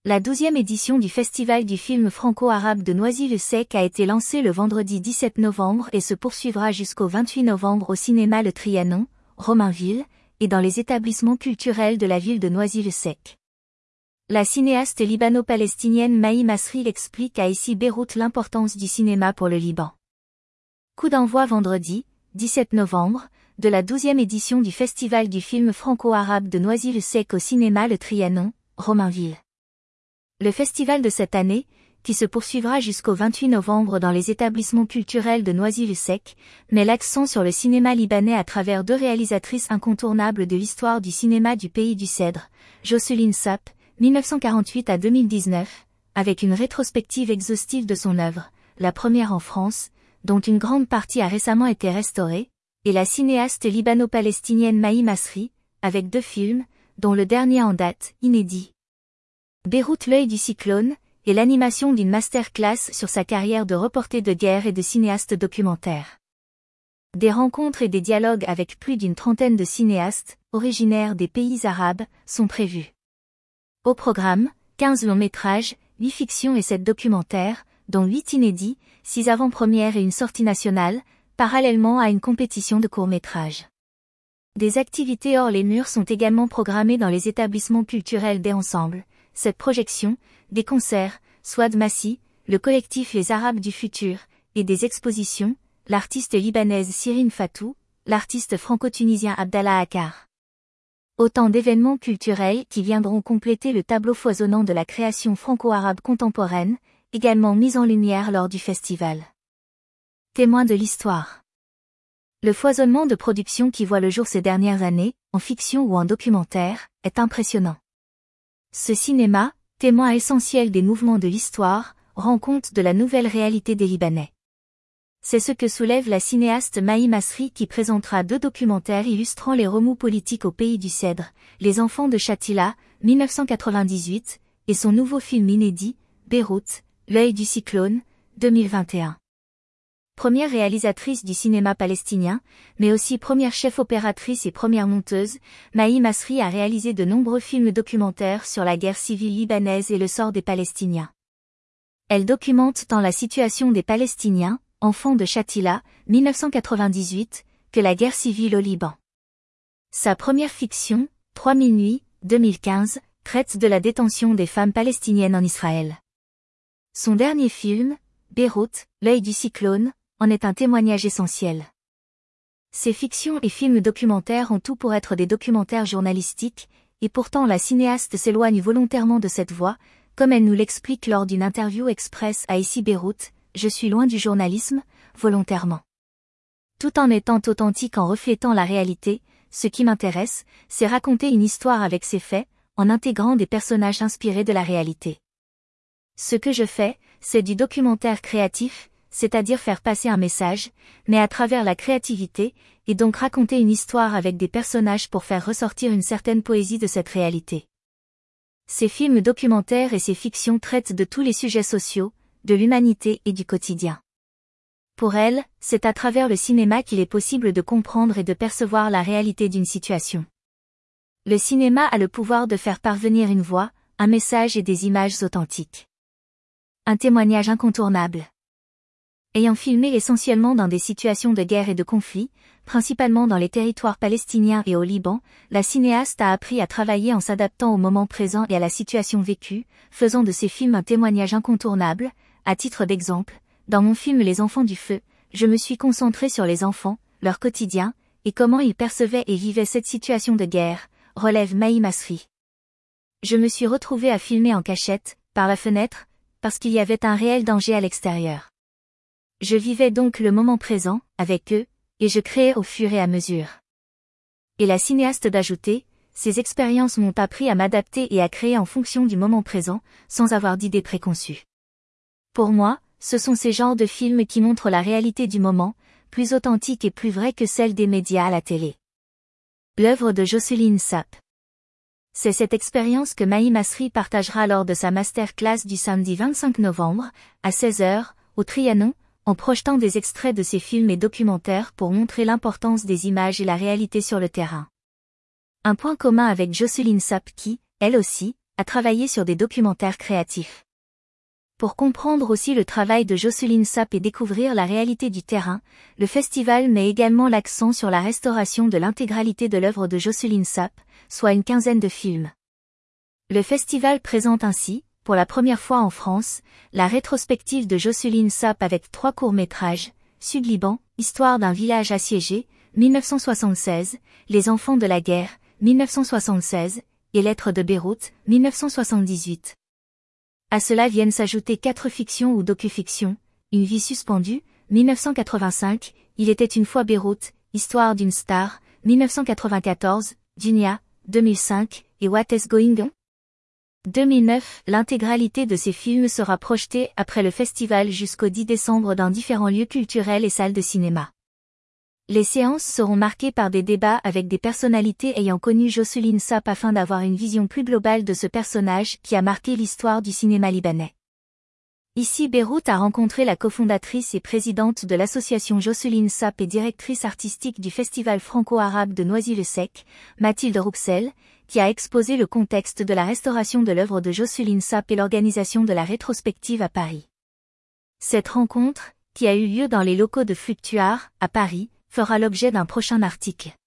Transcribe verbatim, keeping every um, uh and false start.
La douzième édition du Festival du film franco-arabe de Noisy-le-Sec a été lancée le vendredi dix-sept novembre et se poursuivra jusqu'au vingt-huit novembre au cinéma Le Trianon, Romainville, et dans les établissements culturels de la ville de Noisy-le-Sec. La cinéaste libano-palestinienne Mahi Masri explique à Ici Beyrouth l'importance du cinéma pour le Liban. Coup d'envoi vendredi, dix-sept novembre, de la douzième édition du Festival du film franco-arabe de Noisy-le-Sec au cinéma Le Trianon, Romainville. Le festival de cette année, qui se poursuivra jusqu'au vingt-huit novembre dans les établissements culturels de Noisy-le-Sec, met l'accent sur le cinéma libanais à travers deux réalisatrices incontournables de l'histoire du cinéma du pays du Cèdre, Jocelyne Sapp, mille neuf cent quarante-huit à deux mille dix-neuf, avec une rétrospective exhaustive de son œuvre, la première en France, dont une grande partie a récemment été restaurée, et la cinéaste libano-palestinienne Mahi Masri, avec deux films, dont le dernier en date, inédit. Beyrouth l'œil du cyclone, et l'animation d'une masterclass sur sa carrière de reporter de guerre et de cinéaste documentaire. Des rencontres et des dialogues avec plus d'une trentaine de cinéastes, originaires des pays arabes, sont prévus. Au programme, quinze longs métrages, huit fictions et sept documentaires, dont huit inédits, six avant-premières et une sortie nationale, parallèlement à une compétition de courts-métrages. Des activités hors les murs sont également programmées dans les établissements culturels des ensembles. Cette projection, des concerts, Swad Massi, le collectif Les Arabes du Futur, et des expositions, l'artiste libanaise Sirine Fatou, l'artiste franco-tunisien Abdallah Akkar. Autant d'événements culturels qui viendront compléter le tableau foisonnant de la création franco-arabe contemporaine, également mise en lumière lors du festival. Témoin de l'histoire. Le foisonnement de productions qui voit le jour ces dernières années, en fiction ou en documentaire, est impressionnant. Ce cinéma, témoin essentiel des mouvements de l'histoire, rend compte de la nouvelle réalité des Libanais. C'est ce que soulève la cinéaste Mahi Masri qui présentera deux documentaires illustrant les remous politiques au pays du Cèdre, Les Enfants de Shatila, mille neuf cent quatre-vingt-dix-huit, et son nouveau film inédit, Beyrouth, l'œil du cyclone, deux mille vingt et un. Première réalisatrice du cinéma palestinien, mais aussi première chef opératrice et première monteuse, Mahi Masri a réalisé de nombreux films documentaires sur la guerre civile libanaise et le sort des Palestiniens. Elle documente tant la situation des Palestiniens, enfants de Shatila, mille neuf cent quatre-vingt-dix-huit, que la guerre civile au Liban. Sa première fiction, Trois mille nuits, deux mille quinze, traite de la détention des femmes palestiniennes en Israël. Son dernier film, Beyrouth, l'œil du cyclone, en est un témoignage essentiel. Ces fictions et films documentaires ont tout pour être des documentaires journalistiques, et pourtant la cinéaste s'éloigne volontairement de cette voie, comme elle nous l'explique lors d'une interview express à Ici Beyrouth, je suis loin du journalisme, volontairement. Tout en étant authentique en reflétant la réalité, ce qui m'intéresse, c'est raconter une histoire avec ses faits, en intégrant des personnages inspirés de la réalité. Ce que je fais, c'est du documentaire créatif, c'est-à-dire faire passer un message, mais à travers la créativité, et donc raconter une histoire avec des personnages pour faire ressortir une certaine poésie de cette réalité. Ces films documentaires et ces fictions traitent de tous les sujets sociaux, de l'humanité et du quotidien. Pour elle, c'est à travers le cinéma qu'il est possible de comprendre et de percevoir la réalité d'une situation. Le cinéma a le pouvoir de faire parvenir une voix, un message et des images authentiques. Un témoignage incontournable. Ayant filmé essentiellement dans des situations de guerre et de conflit, principalement dans les territoires palestiniens et au Liban, la cinéaste a appris à travailler en s'adaptant au moment présent et à la situation vécue, faisant de ses films un témoignage incontournable. À titre d'exemple, dans mon film Les Enfants du Feu, je me suis concentrée sur les enfants, leur quotidien, et comment ils percevaient et vivaient cette situation de guerre, relève Mahi Masri. Je me suis retrouvée à filmer en cachette, par la fenêtre, parce qu'il y avait un réel danger à l'extérieur. Je vivais donc le moment présent, avec eux, et je créais au fur et à mesure. Et la cinéaste d'ajouter, ces expériences m'ont appris à m'adapter et à créer en fonction du moment présent, sans avoir d'idées préconçues. Pour moi, ce sont ces genres de films qui montrent la réalité du moment, plus authentique et plus vraie que celle des médias à la télé. L'œuvre de Jocelyne Sapp. C'est cette expérience que Mahi Masri partagera lors de sa masterclass du samedi vingt-cinq novembre, à seize heures, au Trianon, en projetant des extraits de ses films et documentaires pour montrer l'importance des images et la réalité sur le terrain. Un point commun avec Jocelyne Sapp qui, elle aussi, à travailler sur des documentaires créatifs. Pour comprendre aussi le travail de Jocelyne Sapp et découvrir la réalité du terrain, le festival met également l'accent sur la restauration de l'intégralité de l'œuvre de Jocelyne Sapp, soit une quinzaine de films. Le festival présente ainsi, pour la première fois en France, la rétrospective de Jocelyne Sapp avec trois courts-métrages, Sud-Liban, Histoire d'un village assiégé, mille neuf cent soixante-seize, Les enfants de la guerre, mille neuf cent soixante-seize, et Lettres de Beyrouth, mille neuf cent soixante-dix-huit. À cela viennent s'ajouter quatre fictions ou docu-fictions, Une vie suspendue, mille neuf cent quatre-vingt-cinq, Il était une fois Beyrouth, Histoire d'une star, mille neuf cent quatre-vingt-quatorze, Dunia, deux mille cinq, et What is Going On? deux mille neuf, l'intégralité de ces films sera projetée après le festival jusqu'au dix décembre dans différents lieux culturels et salles de cinéma. Les séances seront marquées par des débats avec des personnalités ayant connu Jocelyne Sapp afin d'avoir une vision plus globale de ce personnage qui a marqué l'histoire du cinéma libanais. Ici Beyrouth a rencontré la cofondatrice et présidente de l'association Jocelyne Sapp et directrice artistique du festival franco-arabe de Noisy-le-Sec, Mathilde Rouxel, qui a exposé le contexte de la restauration de l'œuvre de Jocelyne Sapp et l'organisation de la rétrospective à Paris. Cette rencontre, qui a eu lieu dans les locaux de Fructuart, à Paris, fera l'objet d'un prochain article.